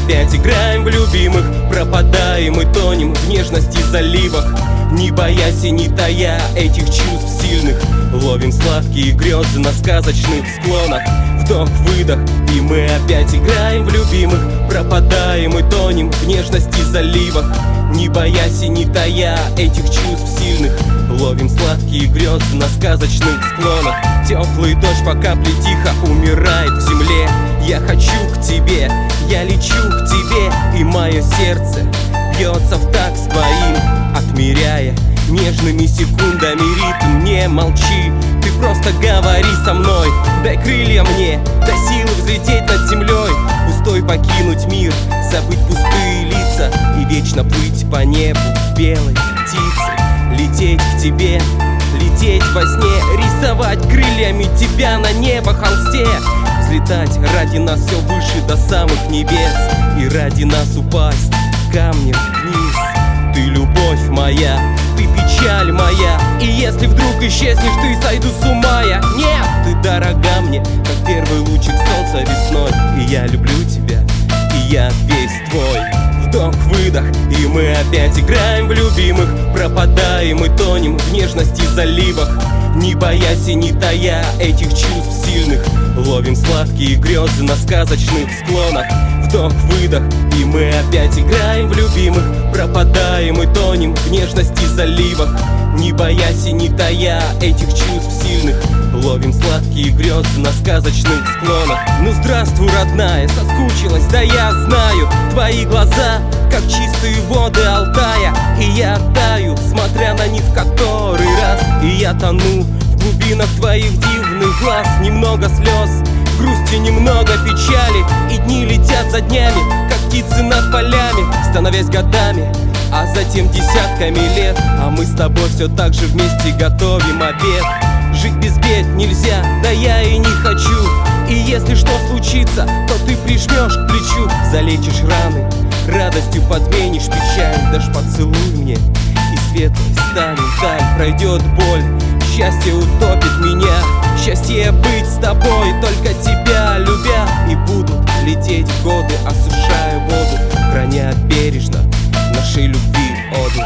опять играем в любимых, пропадаем и тонем в нежности заливах, не боясь и не тая этих чувств сильных. Ловим сладкие грезы на сказочных склонах. Вдох-выдох, и мы опять играем в любимых, пропадаем и тонем в нежности заливах, не боясь и не тая этих чувств сильных. Ловим сладкие грезы на сказочных склонах. Теплый дождь по капле тихо умирает в земле. Я хочу к тебе, я лечу к тебе, и мое сердце бьется в такт с твоим, отмеряя нежными секундами ритм. Не молчи, ты просто говори со мной. Дай крылья мне, дай силы взлететь над землей, пустой покинуть мир, забыть пустые лица и вечно плыть по небу белой птицей. Лететь к тебе, лететь во сне, рисовать крыльями тебя на небо холсте. Взлетать ради нас все выше до самых небес, и ради нас упасть камнем вниз. Ты любовь моя, ты печаль моя, и если вдруг исчезнешь, ты сойду с ума я. Нет, ты дорога мне, как первый лучик солнца весной, и я люблю тебя, и я весь твой. Вдох-выдох, и мы опять играем в любимых, пропадаем и тонем в нежности заливах, не боясь и не тая этих чувств сильных. Ловим сладкие грезы на сказочных склонах. Вдох-выдох, и мы опять играем в любимых, пропадаем и тонем в нежности заливах, не боясь и не тая этих чувств сильных. Ловим сладкие грезы на сказочных склонах. Ну здравствуй, родная, соскучилась, да я знаю. Твои глаза, как чистые воды Алтая, и я таю, смотря на них в который раз. И я тону в глубинах твоих дивных глаз. Немного слез, грусти, немного печали, и дни летят за днями, как птицы над полями, становясь годами, а затем десятками лет. А мы с тобой все так же вместе готовим обед. Жить без бед нельзя, да я и не хочу. И если что случится, то ты прижмешь к плечу, залечишь раны, радостью подменишь печаль. Дашь поцелуй мне, и светлой станет даль. Пройдет боль, счастье утопит меня. Счастье быть с тобой, только тебя любя. И будут лететь годы, осушая воду, храня бережно нашей любви оду.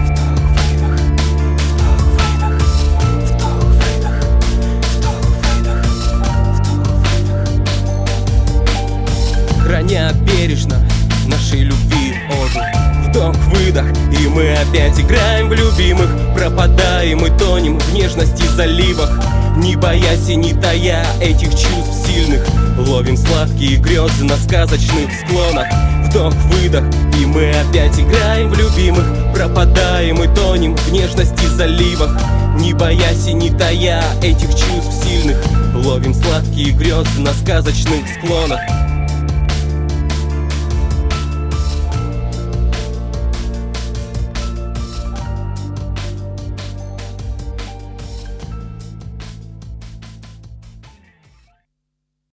Храня бережно нашей любви оду. Вдох-выдох, и мы опять играем в любимых, пропадаем и тонем в нежности заливах, не боясь и не тая этих чувств сильных. Ловим сладкие грезы на сказочных склонах. Вдох-выдох, и мы опять играем в любимых, пропадаем и тонем в нежности заливах, не боясь и не тая этих чувств сильных. Ловим сладкие грезы на сказочных склонах.